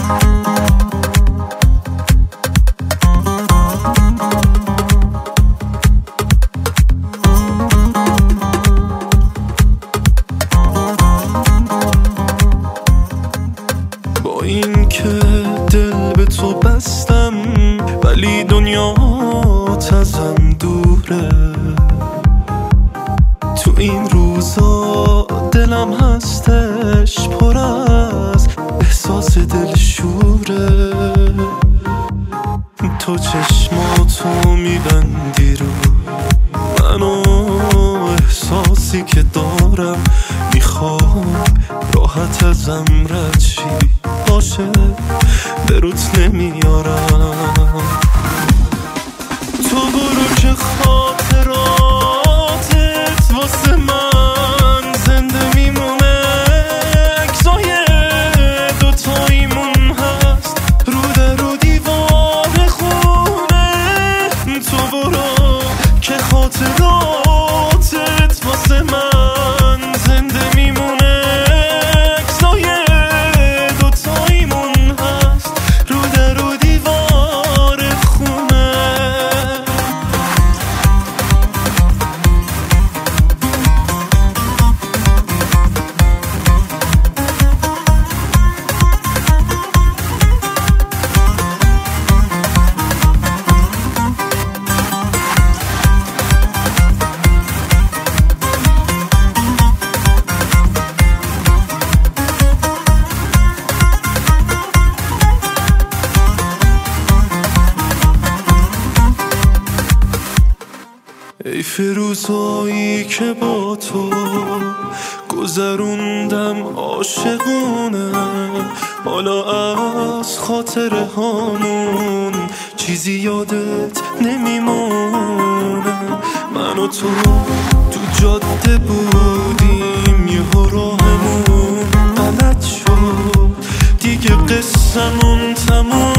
با این که دل به تو بستم ولی دنیا ازم دوره. تو این روزا دلم هستش پر از احساس دلشوره. تو چشماتو میبندی رو منو، احساسی که دارم میخوام راحت ازم رد شی، باشه به روت نمیارم. تو برو که خاطراتت واسه من زنده میمونه. اکسای دوتاییمون هست رو در رو دیوار خونه. تو برو که خاطراتت واسه من زنده میمونه. اکسای دوتاییمون هست رو در رو دیوار خونه. ای فروزایی که با تو گذروندم عاشقونه، حالا از خاطره هامون چیزی یادت نمیمونه. من و تو جاده بودیم یهو راهمون غلط شد، دیگه قصه‌مون تموم